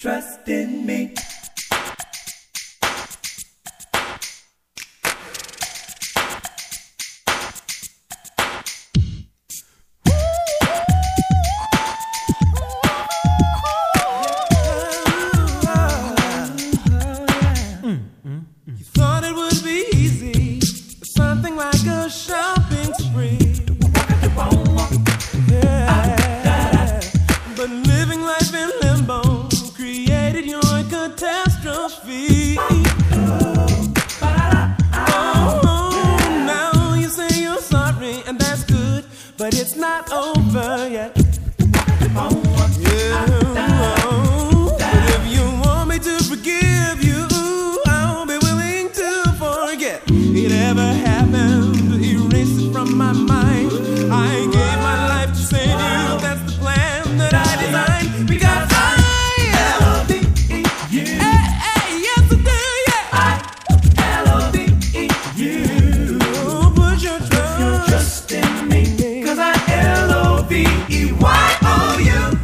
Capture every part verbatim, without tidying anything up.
trust in me. Shopping spree, yeah. But living life in limbo created your catastrophe. Oh, now you say you're sorry, and that's good, but it's not over yet. Yeah. But if you want me to forgive you, I'll be willing to forget it ever happened. Erase it from my mind. I gave my life to save you. That's the plan that I designed. Because I love you. Hey, hey, yes I do, yeah. I love you. Put your trust, your trust in me. Cause I L O V E Y O U.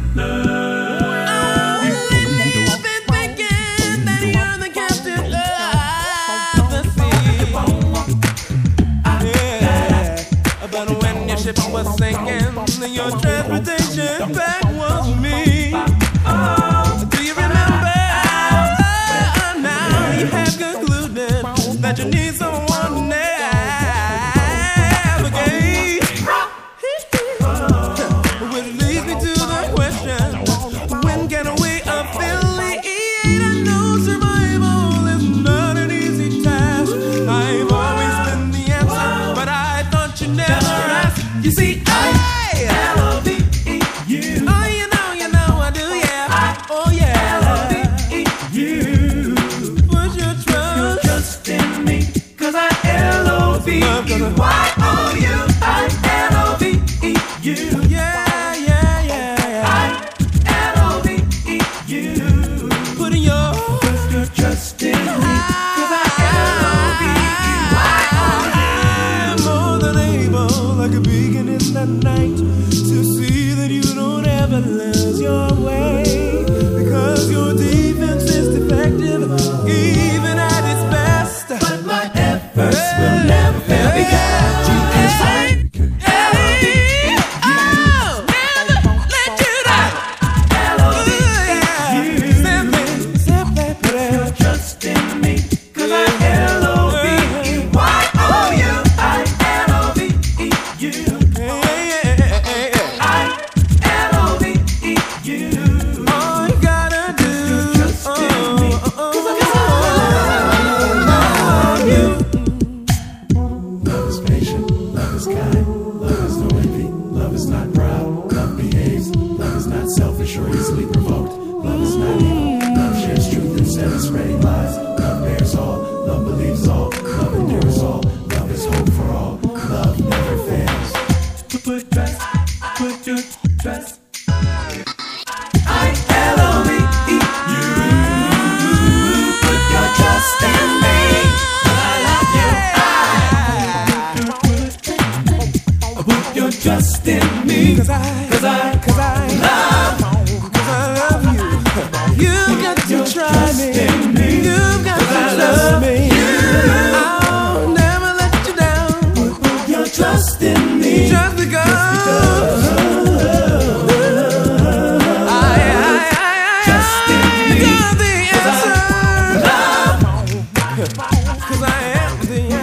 Ship was sinking, your transportation back was me. Oh, do you remember? Oh, now you have concluded that you need someone to navigate. Which leads me to the question: when can we affiliate? I know survival is not an easy task. I've always been the answer, but I thought you never asked. You see, I L O V E U. Oh, you know, you know I do, yeah. I oh, yeah. L O V E U. Put your trust, your trust in me. Cause I L O V E Y O U. I L O V E U. Yeah, yeah, yeah, yeah. I L O V E U. Put your, put your trust in me. Cause I L O V E Y O U. I'm more than able, like a beacon in the night, to see that you don't ever lose your way. Because your defense is defective, even at its best. But my efforts hey, will never fail hey, because you decide. L O V E U. Oh, never let you down. L O V E U. Simply, simply put your trust in me. Cause I L O V E Y O U. I L O V E U. Or easily provoked. Love is not evil. Love shares truth instead of spreading lies. Love bears all. Love believes all. Love endures all. Love is hope for all. Love never fails. Put trust, put your trust. I L O V E U. Put your trust in me. I love you. I put your trust in me. Cause I, cause I, cause I love. You've got to try me. You've got to trust me. I'll never let you down. Put your trust in me. Just because I, I, I, trust in me. got the answer. Cause I am the answer.